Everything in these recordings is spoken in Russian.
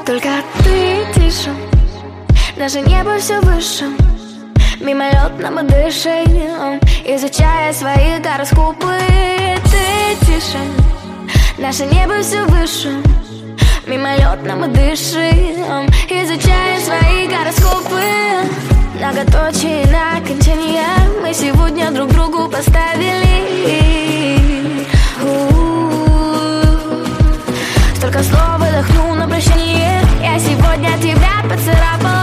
Только ты тише, наше небо все выше. Мимолетно мы дышим, изучая свои гороскопы. Ты тише, наше небо все выше. Мимолетно мы дышим, изучая свои гороскопы. Многоточие на окончание мы сегодня друг другу поставили. Столько слов выдохнул на прощание, я сегодня тебя поцарапала.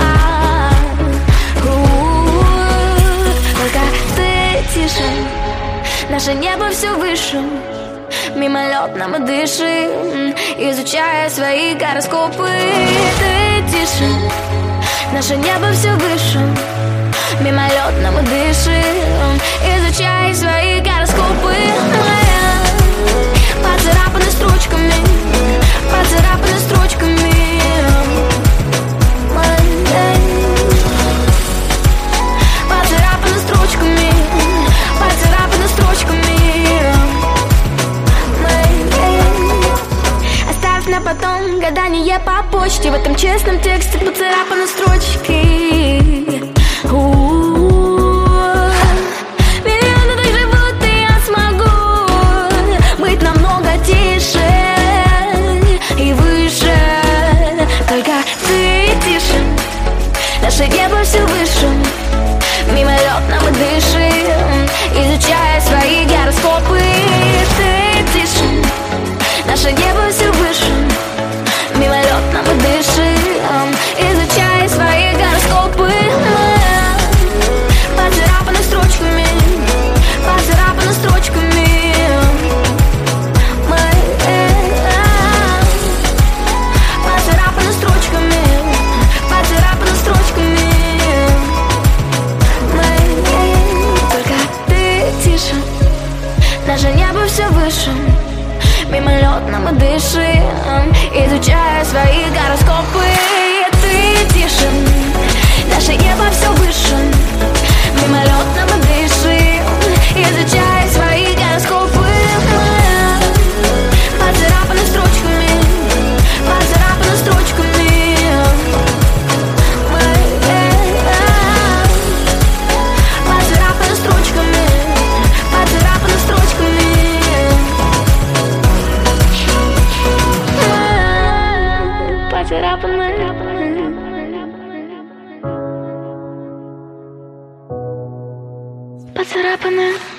Только ты тише, наше небо все выше. Мимолетно мы дышим, изучая свои гороскопы. Ты тише, наше небо все выше. Мимолетно мы дышим, изучая свои гороскопы. Поцарапаны строчками, поцарапаны строчками. Поцарапаны строчками, поцарапаны строчками. Оставь на потом гадание по почте. В этом честном тексте поцарапаны строчки. Миллионы так живут, и я смогу быть намного тише и выше. Только ты тише, наше небо все выше. Мимолетно мы дышим, изучая свои гороскопы. Ты тише, наше небо все выше. Мимолетно мы дышим, изучая свои гороскопы. Поцарапаны строчками, поцарапаны строчками. Поцарапаны строчками, поцарапаны строчками. Только ты тише, наше небо все выше. Мимолетно мы дышим, изучая свои гороскопы. Ты тише, наше небо все выше. Мимолетно мы дышим, изучая свои гороскопы. Поцарапаны строчками, поцарапаны строчками. Поцарапаны строчками, поцарапаны строчками. Поцарапаны.